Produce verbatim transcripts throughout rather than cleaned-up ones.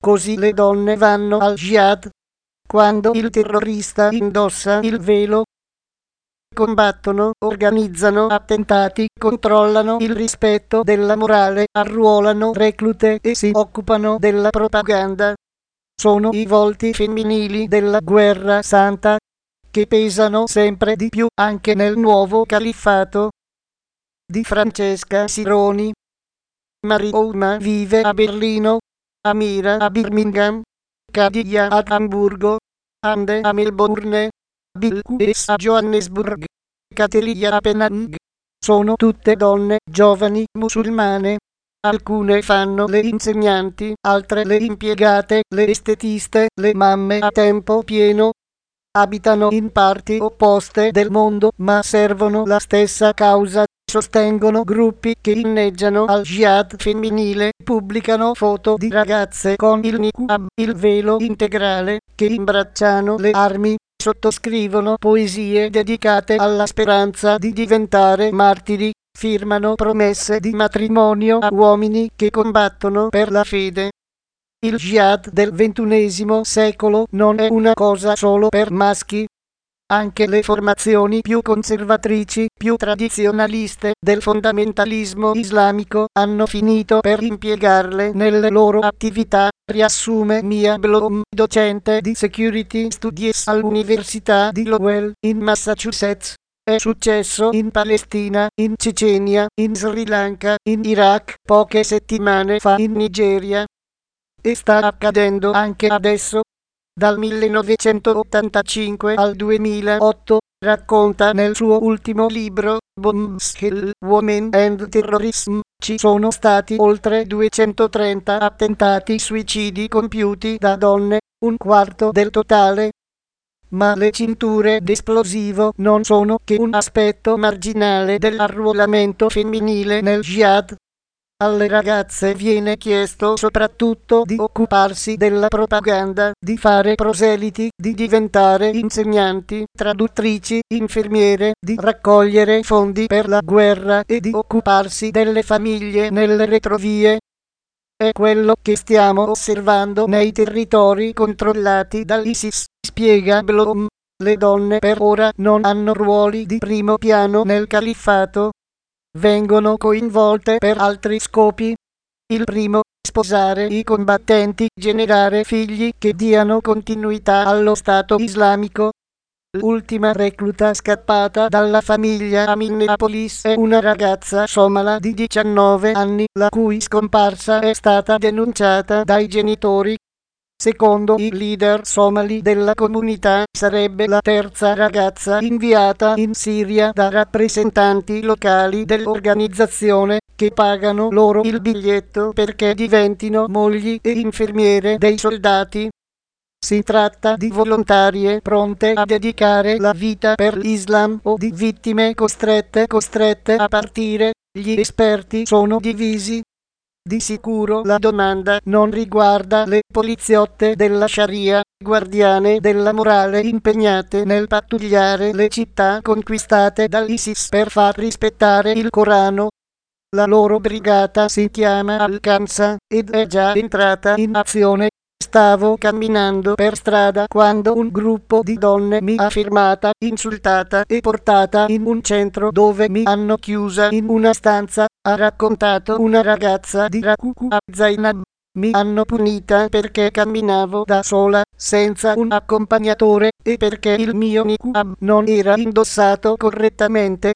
Così le donne vanno al jihad. Quando il terrorista indossa il velo, combattono, organizzano attentati, controllano il rispetto della morale, arruolano reclute e si occupano della propaganda. Sono i volti femminili della guerra santa, che pesano sempre di più anche nel nuovo califfato. Di Francesca Sironi. Mariona vive a Berlino, Amira a Birmingham, Kadia ad Amburgo, Ande a Melbourne, Bilqis a Johannesburg, Caterina a Penang. Sono tutte donne giovani musulmane. Alcune fanno le insegnanti, altre le impiegate, le estetiste, le mamme a tempo pieno. Abitano in parti opposte del mondo, ma servono la stessa causa. Sostengono gruppi che inneggiano al jihad femminile, pubblicano foto di ragazze con il niqab, il velo integrale, che imbracciano le armi, sottoscrivono poesie dedicate alla speranza di diventare martiri, firmano promesse di matrimonio a uomini che combattono per la fede. Il jihad del ventunesimo secolo non è una cosa solo per maschi. Anche le formazioni più conservatrici, più tradizionaliste del fondamentalismo islamico hanno finito per impiegarle nelle loro attività, riassume Mia Blom, docente di Security Studies all'Università di Lowell, in Massachusetts. È successo in Palestina, in Cecenia, in Sri Lanka, in Iraq, poche settimane fa in Nigeria. E sta accadendo anche adesso. Dal millenovecentottantacinque al duemilaotto, racconta nel suo ultimo libro, Bombs, Hell, Women and Terrorism, ci sono stati oltre duecentotrenta attentati suicidi compiuti da donne, un quarto del totale. Ma le cinture d'esplosivo non sono che un aspetto marginale dell'arruolamento femminile nel jihad. Alle ragazze viene chiesto soprattutto di occuparsi della propaganda, di fare proseliti, di diventare insegnanti, traduttrici, infermiere, di raccogliere fondi per la guerra e di occuparsi delle famiglie nelle retrovie. È quello che stiamo osservando nei territori controllati dall'ISIS, spiega Blom. Le donne per ora non hanno ruoli di primo piano nel califfato. Vengono coinvolte per altri scopi. Il primo, sposare i combattenti, generare figli che diano continuità allo Stato islamico. L'ultima recluta scappata dalla famiglia a Minneapolis è una ragazza somala di diciannove anni, la cui scomparsa è stata denunciata dai genitori. Secondo i leader somali della comunità, sarebbe la terza ragazza inviata in Siria da rappresentanti locali dell'organizzazione, che pagano loro il biglietto perché diventino mogli e infermiere dei soldati. Si tratta di volontarie pronte a dedicare la vita per l'Islam o di vittime costrette costrette a partire. Gli esperti sono divisi. Di sicuro la domanda non riguarda le poliziotte della Sharia, guardiane della morale impegnate nel pattugliare le città conquistate dall'ISIS per far rispettare il Corano. La loro brigata si chiama Al-Kamsa ed è già entrata in azione. Stavo camminando per strada quando un gruppo di donne mi ha fermata, insultata e portata in un centro dove mi hanno chiusa in una stanza, ha raccontato una ragazza di Rakuku, Zainab. Mi hanno punita perché camminavo da sola, senza un accompagnatore, e perché il mio niqab non era indossato correttamente.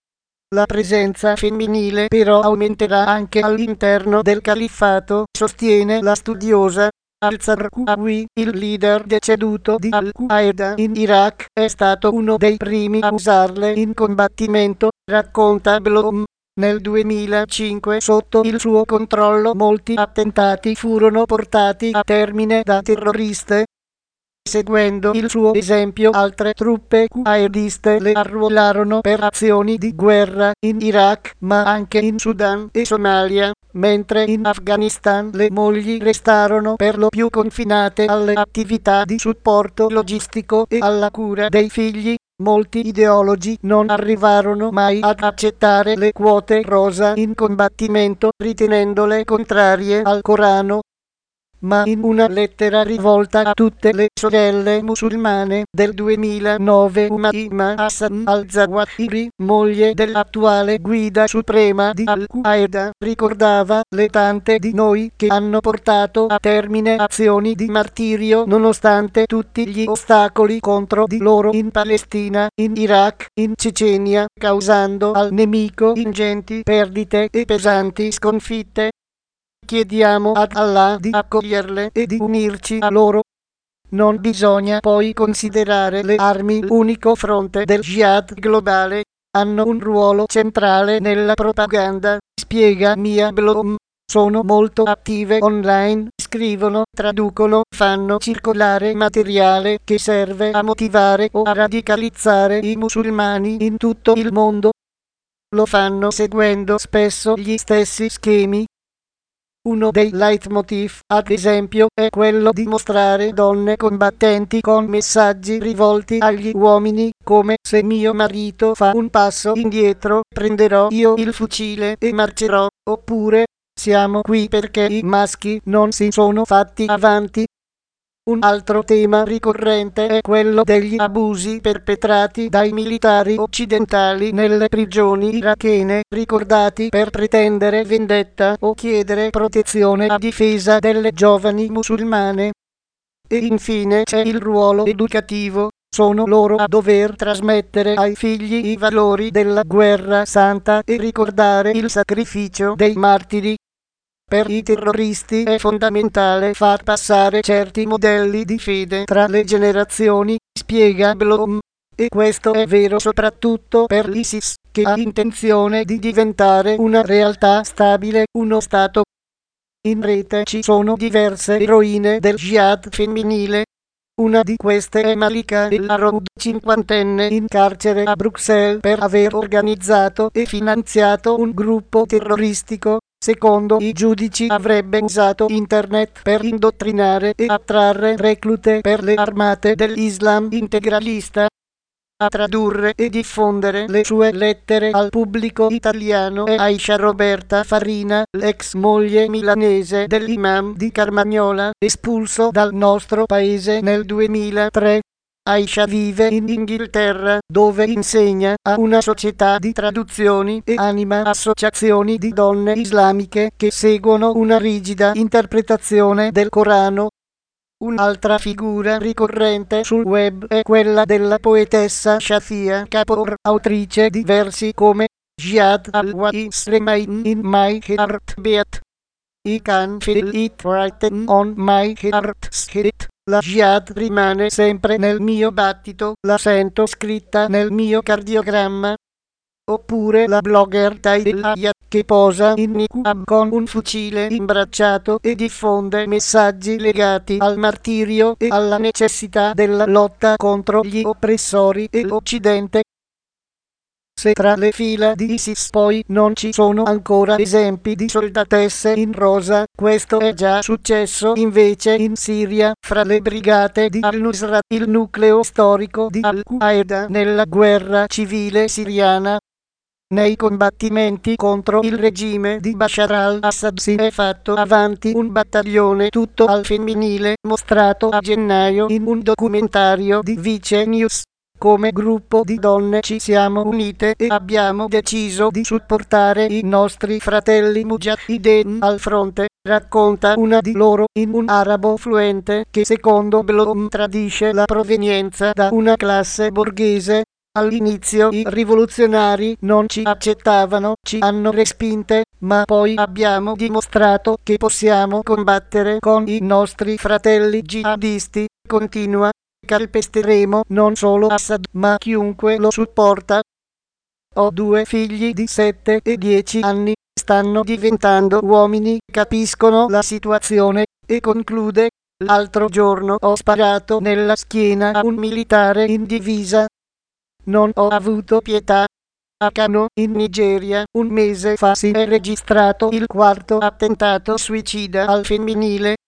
La presenza femminile però aumenterà anche all'interno del califfato, sostiene la studiosa. Al-Zarqawi, il leader deceduto di Al-Qaeda in Iraq, è stato uno dei primi a usarle in combattimento, racconta Blom. Nel duemilacinque, sotto il suo controllo, molti attentati furono portati a termine da terroriste. Seguendo il suo esempio, altre truppe qaediste le arruolarono per azioni di guerra in Iraq, ma anche in Sudan e Somalia, mentre in Afghanistan le mogli restarono per lo più confinate alle attività di supporto logistico e alla cura dei figli. Molti ideologi non arrivarono mai ad accettare le quote rosa in combattimento, ritenendole contrarie al Corano. ma in una lettera rivolta a tutte le sorelle musulmane del duemilanove Umayma Hassan al-Zawahiri, moglie dell'attuale guida suprema di Al-Qaeda, ricordava le tante di noi che hanno portato a termine azioni di martirio nonostante tutti gli ostacoli contro di loro in Palestina, in Iraq, in Cecenia, causando al nemico ingenti perdite e pesanti sconfitte. Chiediamo ad Allah di accoglierle e di unirci a loro. Non bisogna poi considerare le armi l'unico fronte del jihad globale, hanno un ruolo centrale nella propaganda, spiega Mia Blom. Sono molto attive online, scrivono, traducono, fanno circolare materiale che serve a motivare o a radicalizzare i musulmani in tutto il mondo. Lo fanno seguendo spesso gli stessi schemi. Uno dei leitmotiv, ad esempio, è quello di mostrare donne combattenti con messaggi rivolti agli uomini, come se mio marito fa un passo indietro, prenderò io il fucile e marcerò, oppure siamo qui perché i maschi non si sono fatti avanti. Un altro tema ricorrente è quello degli abusi perpetrati dai militari occidentali nelle prigioni irachene, ricordati per pretendere vendetta o chiedere protezione a difesa delle giovani musulmane. E infine c'è il ruolo educativo. Sono loro a dover trasmettere ai figli i valori della guerra santa e ricordare il sacrificio dei martiri. Per i terroristi è fondamentale far passare certi modelli di fede tra le generazioni, spiega Blom. E questo è vero soprattutto per l'ISIS, che ha intenzione di diventare una realtà stabile, uno Stato. In rete ci sono diverse eroine del jihad femminile. Una di queste è Malika El-Haroud, cinquantenne in carcere a Bruxelles per aver organizzato e finanziato un gruppo terroristico. Secondo i giudici avrebbe usato internet per indottrinare e attrarre reclute per le armate dell'Islam integralista. A tradurre e diffondere le sue lettere al pubblico italiano è Aisha Roberta Farina, l'ex moglie milanese dell'imam di Carmagnola, espulso dal nostro paese nel duemilatré. Aisha vive in Inghilterra, dove insegna a una società di traduzioni e anima associazioni di donne islamiche che seguono una rigida interpretazione del Corano. Un'altra figura ricorrente sul web è quella della poetessa Shafia Kapoor, autrice di versi come Jihad always remain in my heart beat. I can feel it written on my heart sheet. La jihad rimane sempre nel mio battito, la sento scritta nel mio cardiogramma. Oppure la blogger Tail Hayat, che posa in niqab con un fucile imbracciato e diffonde messaggi legati al martirio e alla necessità della lotta contro gli oppressori e l'Occidente. Se tra le fila di ISIS poi non ci sono ancora esempi di soldatesse in rosa, questo è già successo invece in Siria, fra le brigate di al-Nusra, il nucleo storico di Al-Qaeda nella guerra civile siriana. Nei combattimenti contro il regime di Bashar al-Assad si è fatto avanti un battaglione tutto al femminile, mostrato a gennaio in un documentario di Vice News. Come gruppo di donne ci siamo unite e abbiamo deciso di supportare i nostri fratelli mujahideen al fronte, racconta una di loro in un arabo fluente che secondo Blom tradisce la provenienza da una classe borghese. All'inizio i rivoluzionari non ci accettavano, ci hanno respinte, ma poi abbiamo dimostrato che possiamo combattere con i nostri fratelli jihadisti, continua. Calpesteremo non solo Assad ma chiunque lo supporta. Ho due figli di sette e dieci anni, stanno diventando uomini, capiscono la situazione, e conclude: l'altro giorno ho sparato nella schiena a un militare in divisa. Non ho avuto pietà. A Kano, in Nigeria, un mese fa si è registrato il quarto attentato suicida al femminile.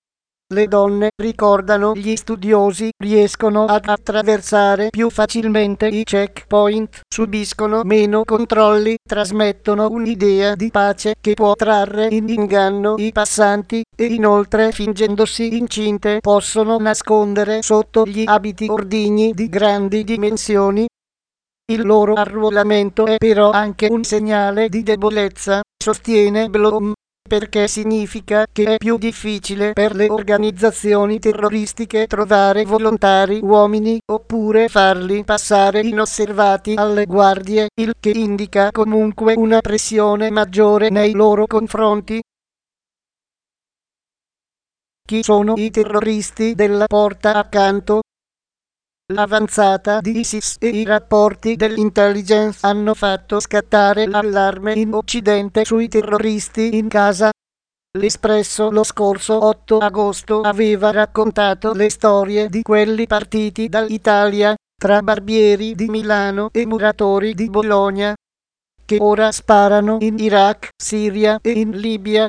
Le donne, ricordano gli studiosi, riescono ad attraversare più facilmente i checkpoint, subiscono meno controlli, trasmettono un'idea di pace che può trarre in inganno i passanti e inoltre, fingendosi incinte, possono nascondere sotto gli abiti ordigni di grandi dimensioni. Il loro arruolamento è però anche un segnale di debolezza, sostiene Blum, perché significa che è più difficile per le organizzazioni terroristiche trovare volontari uomini oppure farli passare inosservati alle guardie, il che indica comunque una pressione maggiore nei loro confronti. Chi sono i terroristi della porta accanto? L'avanzata di ISIS e i rapporti dell'intelligence hanno fatto scattare l'allarme in Occidente sui terroristi in casa. L'Espresso lo scorso otto agosto aveva raccontato le storie di quelli partiti dall'Italia, tra barbieri di Milano e muratori di Bologna, che ora sparano in Iraq, Siria e in Libia.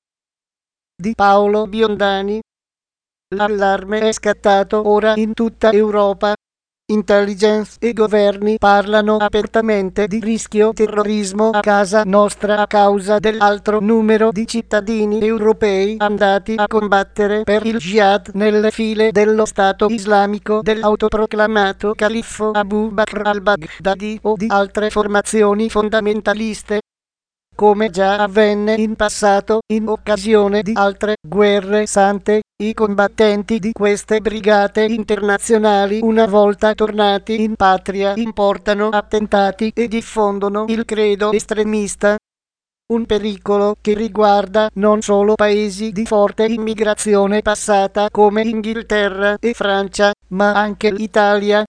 Di Paolo Biondani. L'allarme è scattato ora in tutta Europa. Intelligence e governi parlano apertamente di rischio terrorismo a casa nostra a causa dell'alto numero di cittadini europei andati a combattere per il jihad nelle file dello Stato islamico dell'autoproclamato califfo Abu Bakr al-Baghdadi o di altre formazioni fondamentaliste. Come già avvenne in passato, in occasione di altre guerre sante, i combattenti di queste brigate internazionali, una volta tornati in patria, importano attentati e diffondono il credo estremista. Un pericolo che riguarda non solo paesi di forte immigrazione passata come Inghilterra e Francia, ma anche l'Italia.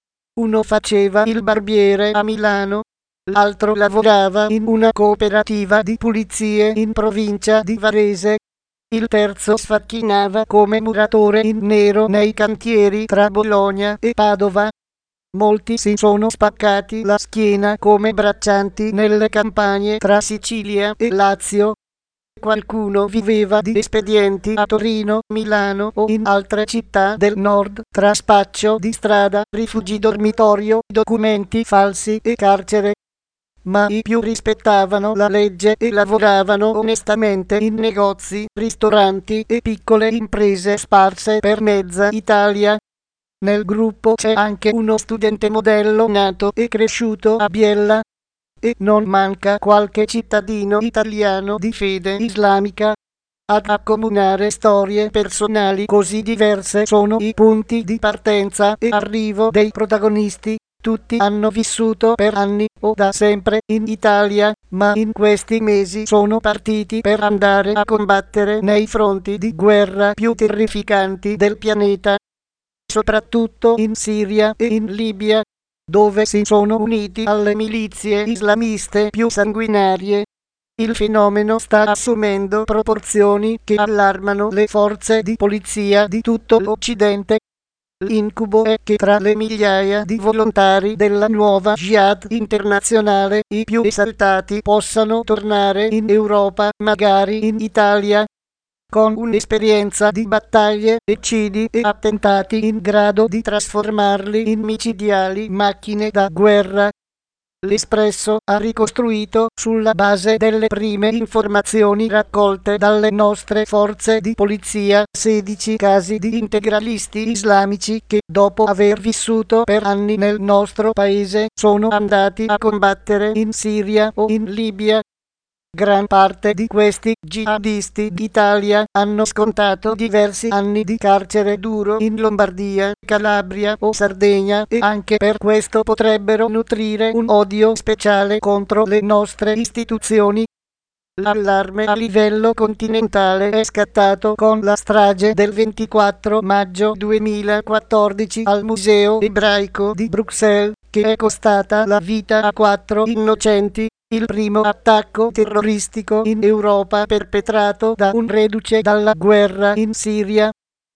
Uno faceva il barbiere a Milano. L'altro lavorava in una cooperativa di pulizie in provincia di Varese. Il terzo sfacchinava come muratore in nero nei cantieri tra Bologna e Padova. Molti si sono spaccati la schiena come braccianti nelle campagne tra Sicilia e Lazio. Qualcuno viveva di espedienti a Torino, Milano o in altre città del nord, tra spaccio di strada, rifugi dormitorio, documenti falsi e carcere. Ma i più rispettavano la legge e lavoravano onestamente in negozi, ristoranti e piccole imprese sparse per mezza Italia. Nel gruppo c'è anche uno studente modello nato e cresciuto a Biella. E non manca qualche cittadino italiano di fede islamica. Ad accomunare storie personali così diverse sono i punti di partenza e arrivo dei protagonisti. Tutti hanno vissuto per anni o da sempre in Italia, ma in questi mesi sono partiti per andare a combattere nei fronti di guerra più terrificanti del pianeta, soprattutto in Siria e in Libia, dove si sono uniti alle milizie islamiste più sanguinarie. Il fenomeno sta assumendo proporzioni che allarmano le forze di polizia di tutto l'Occidente. L'incubo è che tra le migliaia di volontari della nuova jihad internazionale i più esaltati possano tornare in Europa, magari in Italia, con un'esperienza di battaglie, eccidi e attentati in grado di trasformarli in micidiali macchine da guerra. L'Espresso ha ricostruito, sulla base delle prime informazioni raccolte dalle nostre forze di polizia, sedici casi di integralisti islamici che, dopo aver vissuto per anni nel nostro paese, sono andati a combattere in Siria o in Libia. Gran parte di questi jihadisti d'Italia hanno scontato diversi anni di carcere duro in Lombardia, Calabria o Sardegna e anche per questo potrebbero nutrire un odio speciale contro le nostre istituzioni. L'allarme a livello continentale è scattato con la strage del ventiquattro maggio duemilaquattordici al Museo ebraico di Bruxelles, che è costata la vita a quattro innocenti. Il primo attacco terroristico in Europa perpetrato da un reduce dalla guerra in Siria.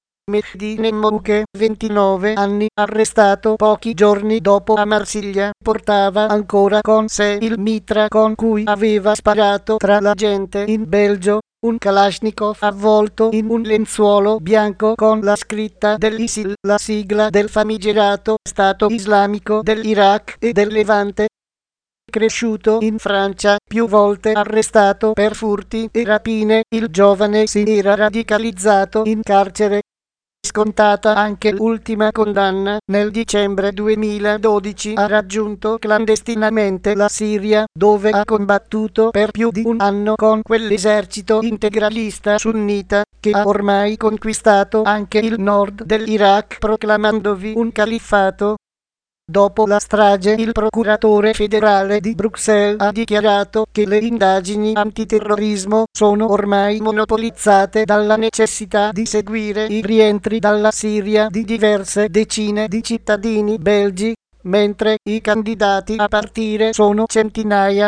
Mehdi Nemmouche, ventinove anni, arrestato pochi giorni dopo a Marsiglia, portava ancora con sé il mitra con cui aveva sparato tra la gente in Belgio. un Kalashnikov avvolto in un lenzuolo bianco con la scritta dell'I S I L, la sigla del famigerato Stato Islamico dell'Iraq e del Levante. Cresciuto in Francia, più volte arrestato per furti e rapine, il giovane si era radicalizzato in carcere. Scontata anche l'ultima condanna, nel dicembre duemiladodici ha raggiunto clandestinamente la Siria, dove ha combattuto per più di un anno con quell'esercito integralista sunnita, che ha ormai conquistato anche il nord dell'Iraq proclamandovi un califfato. Dopo la strage, il procuratore federale di Bruxelles ha dichiarato che le indagini antiterrorismo sono ormai monopolizzate dalla necessità di seguire i rientri dalla Siria di diverse decine di cittadini belgi, mentre i candidati a partire sono centinaia.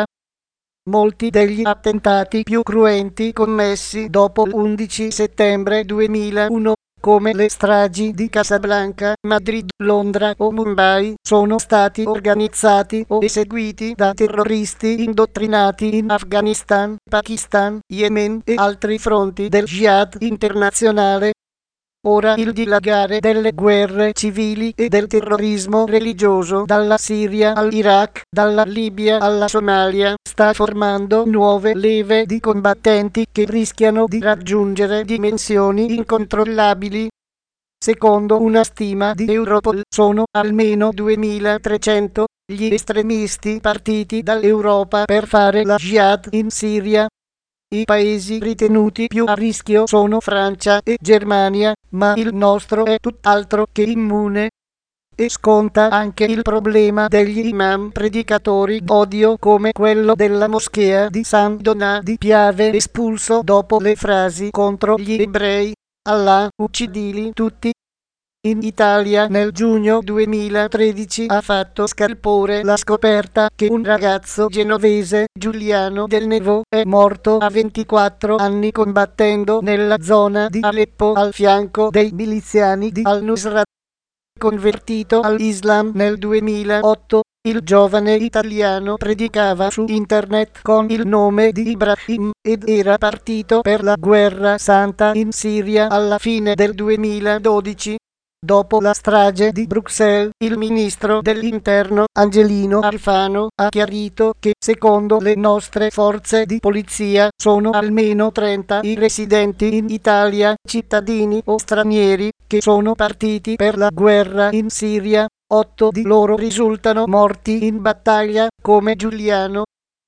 Molti degli attentati più cruenti commessi dopo l'undici settembre duemilauno, come le stragi di Casablanca, Madrid, Londra o Mumbai, sono stati organizzati o eseguiti da terroristi indottrinati in Afghanistan, Pakistan, Yemen e altri fronti del jihad internazionale. Ora il dilagare delle guerre civili e del terrorismo religioso dalla Siria all'Iraq, dalla Libia alla Somalia, sta formando nuove leve di combattenti che rischiano di raggiungere dimensioni incontrollabili. Secondo una stima di Europol, sono almeno duemilatrecento gli estremisti partiti dall'Europa per fare la jihad in Siria. I paesi ritenuti più a rischio sono Francia e Germania, ma il nostro è tutt'altro che immune. E sconta anche il problema degli imam predicatori d'odio come quello della moschea di San Donà di Piave espulso dopo le frasi contro gli ebrei: Allah, uccidili tutti. In Italia nel giugno duemilatredici ha fatto scalpore la scoperta che un ragazzo genovese, Giuliano Del Nevo, è morto a ventiquattro anni combattendo nella zona di Aleppo al fianco dei miliziani di al-Nusra. Convertito all'Islam nel duemilaotto, il giovane italiano predicava su internet con il nome di Ibrahim ed era partito per la guerra santa in Siria alla fine del duemiladodici. Dopo la strage di Bruxelles, il ministro dell'interno Angelino Alfano ha chiarito che, secondo le nostre forze di polizia, sono almeno trenta i residenti in Italia, cittadini o stranieri, che sono partiti per la guerra in Siria. Otto di loro risultano morti in battaglia, come Giuliano.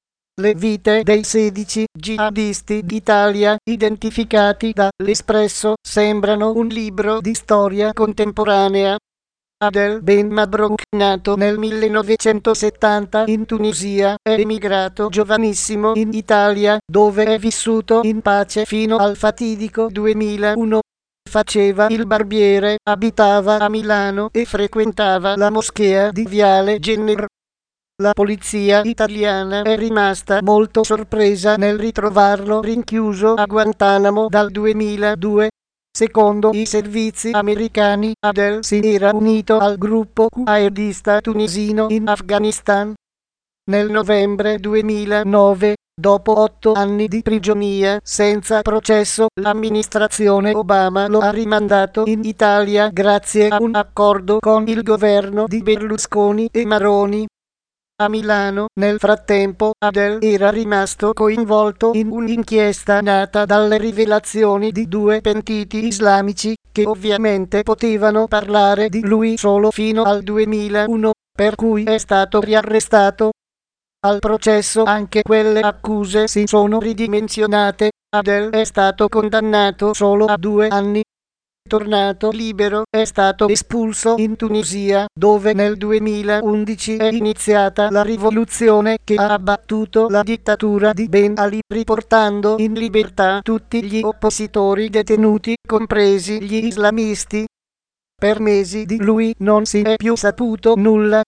Le vite dei sedici jihadisti d'Italia identificati da L'Espresso sembrano un libro di storia contemporanea. Adel Ben Mabrouk, nato nel millenovecentosettanta in Tunisia, è emigrato giovanissimo in Italia, dove è vissuto in pace fino al fatidico duemilauno. Faceva il barbiere, abitava a Milano e frequentava la moschea di Viale Jenner. La polizia italiana è rimasta molto sorpresa nel ritrovarlo rinchiuso a Guantanamo dal duemiladue. Secondo i servizi americani, Adel si era unito al gruppo jihadista tunisino in Afghanistan. Nel novembre duemilanove, dopo otto anni di prigionia senza processo, l'amministrazione Obama lo ha rimandato in Italia grazie a un accordo con il governo di Berlusconi e Maroni. A Milano, nel frattempo, Adel era rimasto coinvolto in un'inchiesta nata dalle rivelazioni di due pentiti islamici, che ovviamente potevano parlare di lui solo fino al duemilauno, per cui è stato riarrestato. Al processo anche quelle accuse si sono ridimensionate. Adel è stato condannato solo a due anni. Tornato libero, è stato espulso in Tunisia, dove nel duemilaundici è iniziata la rivoluzione che ha abbattuto la dittatura di Ben Ali, riportando in libertà tutti gli oppositori detenuti, compresi gli islamisti. Per mesi di lui non si è più saputo nulla.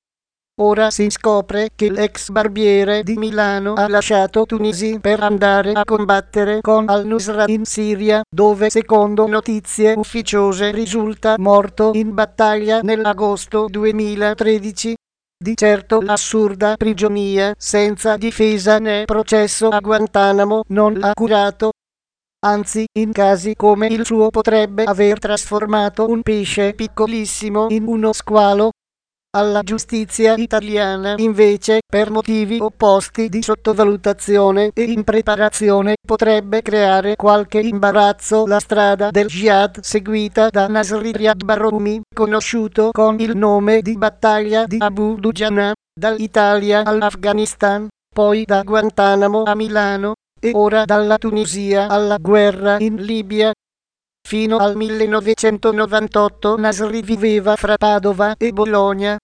Ora si scopre che l'ex barbiere di Milano ha lasciato Tunisi per andare a combattere con al-Nusra in Siria, dove secondo notizie ufficiose risulta morto in battaglia nell'agosto duemilatredici. Di certo l'assurda prigionia senza difesa né processo a Guantanamo non l'ha curato. anzi in casi come il suo potrebbe aver trasformato un pesce piccolissimo in uno squalo. Alla giustizia italiana, invece, per motivi opposti di sottovalutazione e impreparazione, potrebbe creare qualche imbarazzo la strada del jihad seguita da Nasri Riyad Baroumi, conosciuto con il nome di battaglia di Abu Dujana, dall'Italia all'Afghanistan, poi da Guantanamo a Milano, e ora dalla Tunisia alla guerra in Libia. Fino al millenovecentonovantotto Nasri viveva fra Padova e Bologna.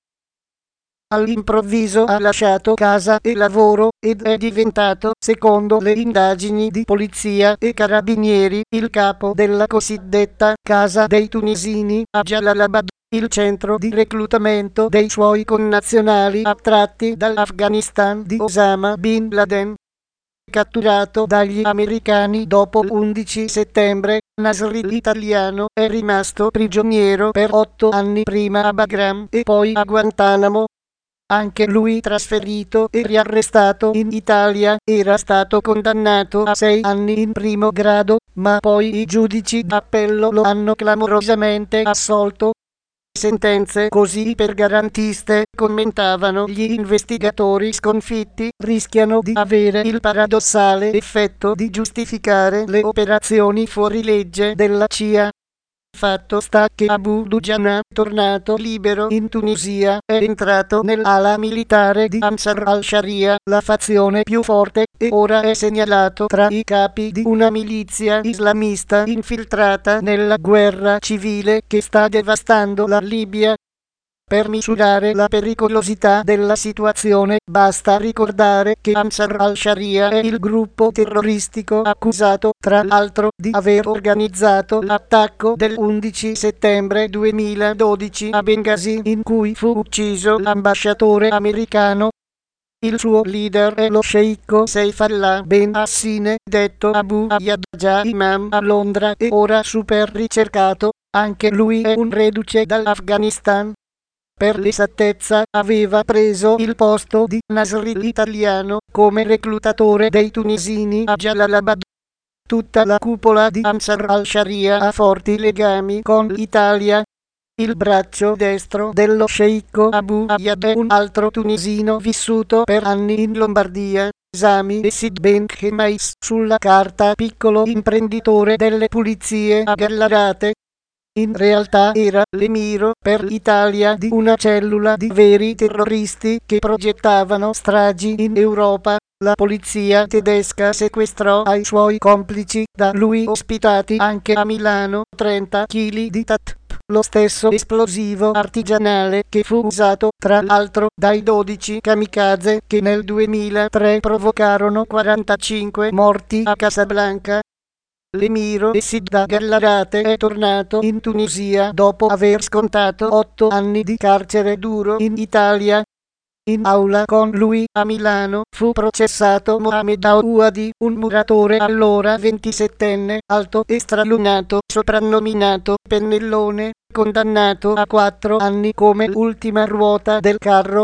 All'improvviso ha lasciato casa e lavoro ed è diventato, secondo le indagini di polizia e carabinieri, il capo della cosiddetta Casa dei Tunisini a Jalalabad, il centro di reclutamento dei suoi connazionali attratti dall'Afghanistan di Osama Bin Laden. Catturato dagli americani dopo l'undici settembre, Nasri l'italiano è rimasto prigioniero per otto anni prima a Bagram e poi a Guantanamo. Anche lui trasferito e riarrestato in Italia, era stato condannato a sei anni in primo grado, ma poi i giudici d'appello lo hanno clamorosamente assolto. Sentenze così ipergarantiste, commentavano gli investigatori sconfitti, rischiano di avere il paradossale effetto di giustificare le operazioni fuorilegge della C I A. Fatto sta che Abu Dujana, tornato libero in Tunisia, è entrato nell'ala militare di Ansar al-Sharia, la fazione più forte, e ora è segnalato tra i capi di una milizia islamista infiltrata nella guerra civile che sta devastando la Libia. Per misurare la pericolosità della situazione, basta ricordare che Ansar al-Sharia è il gruppo terroristico accusato, tra l'altro, di aver organizzato l'attacco dell'undici settembre duemiladodici a Bengasi, in cui fu ucciso l'ambasciatore americano. Il suo leader è lo sceicco Saifallah Ben Hassine, detto Abu Ayyad, già imam a Londra e ora super ricercato. Anche lui è un reduce dall'Afghanistan. Per l'esattezza, aveva preso il posto di Nasri l'italiano come reclutatore dei tunisini a Jalalabad. Tutta la cupola di Ansar al-Sharia ha forti legami con l'Italia. Il braccio destro dello sceicco Abu Ayyad è un altro tunisino vissuto per anni in Lombardia, Sami Esid Ben Khemais, sulla carta piccolo imprenditore delle pulizie a Gallarate. In realtà era l'emiro per l'Italia di una cellula di veri terroristi che progettavano stragi in Europa. La polizia tedesca sequestrò ai suoi complici, da lui ospitati anche a Milano, trenta chili di T A T P, lo stesso esplosivo artigianale che fu usato, tra l'altro, dai dodici kamikaze che nel duemilatré provocarono quarantacinque morti a Casablanca. L'emiro Esid da Gallarate è tornato in Tunisia dopo aver scontato otto anni di carcere duro in Italia. In aula con lui a Milano fu processato Mohamed Aouadi, un muratore allora ventisettenne, alto e stralunato, soprannominato Pennellone, condannato a quattro anni come l'ultima ruota del carro.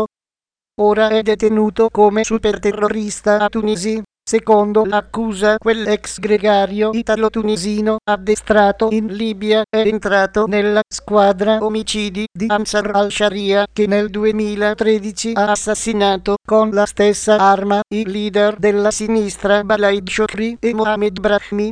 Ora è detenuto come superterrorista a Tunisi. Secondo l'accusa, quell'ex gregario italo-tunisino, addestrato in Libia, è entrato nella squadra omicidi di Ansar al-Sharia che nel duemilatredici ha assassinato con la stessa arma i leader della sinistra Balaid Shokri e Mohamed Brahmi.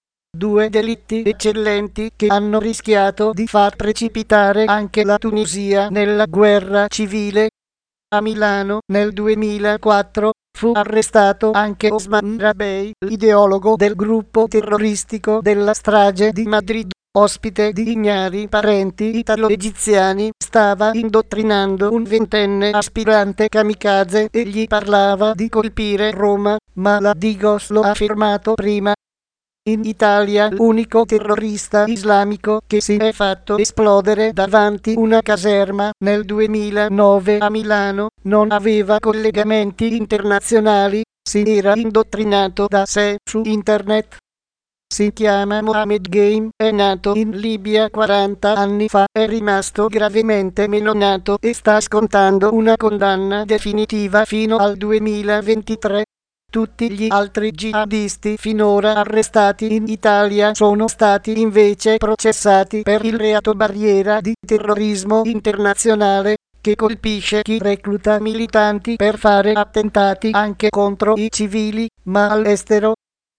Due delitti eccellenti che hanno rischiato di far precipitare anche la Tunisia nella guerra civile. A Milano, nel duemilaquattro, fu arrestato anche Osman Rabei, l'ideologo del gruppo terroristico della strage di Madrid. Ospite di ignari parenti italo-egiziani, stava indottrinando un ventenne aspirante kamikaze e gli parlava di colpire Roma, ma la Digos lo ha firmato prima. In Italia l'unico terrorista islamico che si è fatto esplodere davanti una caserma nel duemilanove a Milano non aveva collegamenti internazionali, si era indottrinato da sé su internet. Si chiama Mohamed Game, è nato in Libia quaranta anni fa, è rimasto gravemente menonato e sta scontando una condanna definitiva fino al duemilaventitré. Tutti gli altri jihadisti finora arrestati in Italia sono stati invece processati per il reato barriera di terrorismo internazionale, che colpisce chi recluta militanti per fare attentati anche contro i civili, ma all'estero.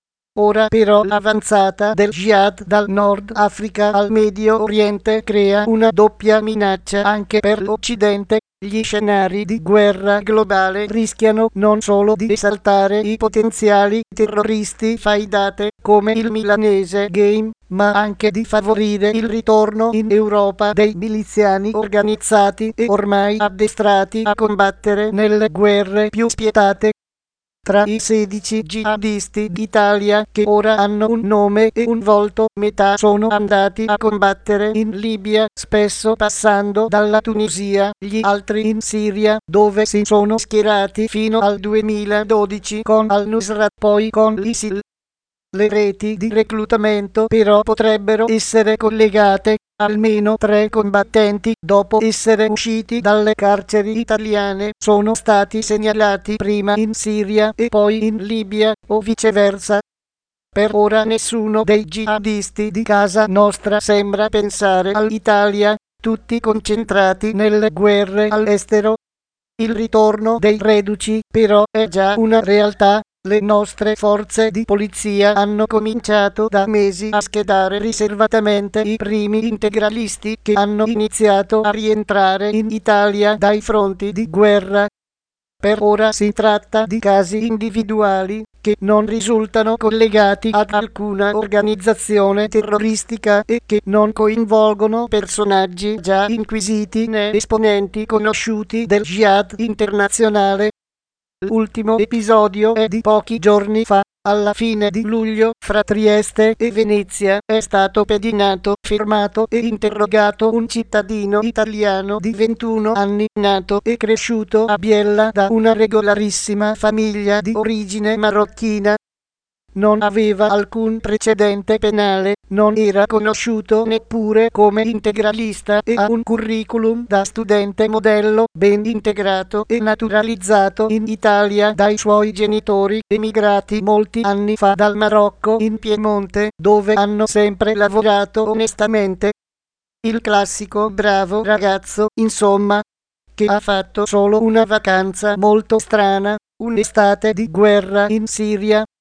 Ora però l'avanzata del jihad dal Nord Africa al Medio Oriente crea una doppia minaccia anche per l'Occidente. Gli scenari di guerra globale rischiano non solo di esaltare i potenziali terroristi fai date come il milanese Game, ma anche di favorire il ritorno in Europa dei miliziani organizzati e ormai addestrati a combattere nelle guerre più spietate. Tra i sedici jihadisti d'Italia che ora hanno un nome e un volto, metà sono andati a combattere in Libia, spesso passando dalla Tunisia, gli altri in Siria, dove si sono schierati fino al duemiladodici con al-Nusra, poi con l'I S I L. Le reti di reclutamento però potrebbero essere collegate. Almeno tre combattenti, dopo essere usciti dalle carceri italiane, sono stati segnalati prima in Siria e poi in Libia, o viceversa. Per ora nessuno dei jihadisti di casa nostra sembra pensare all'Italia, tutti concentrati nelle guerre all'estero. Il ritorno dei reduci, però, è già una realtà. Le nostre forze di polizia hanno cominciato da mesi a schedare riservatamente i primi integralisti che hanno iniziato a rientrare in Italia dai fronti di guerra. Per ora si tratta di casi individuali che non risultano collegati ad alcuna organizzazione terroristica e che non coinvolgono personaggi già inquisiti né esponenti conosciuti del jihad internazionale. L'ultimo episodio è di pochi giorni fa. Alla fine di luglio, fra Trieste e Venezia, è stato pedinato, fermato e interrogato un cittadino italiano di ventuno anni, nato e cresciuto a Biella da una regolarissima famiglia di origine marocchina. Non aveva alcun precedente penale, non era conosciuto neppure come integralista e ha un curriculum da studente modello ben integrato e naturalizzato in Italia dai suoi genitori emigrati molti anni fa dal Marocco in Piemonte, dove hanno sempre lavorato onestamente. Il classico bravo ragazzo, insomma, che ha fatto solo una vacanza molto strana, un'estate di guerra in Siria,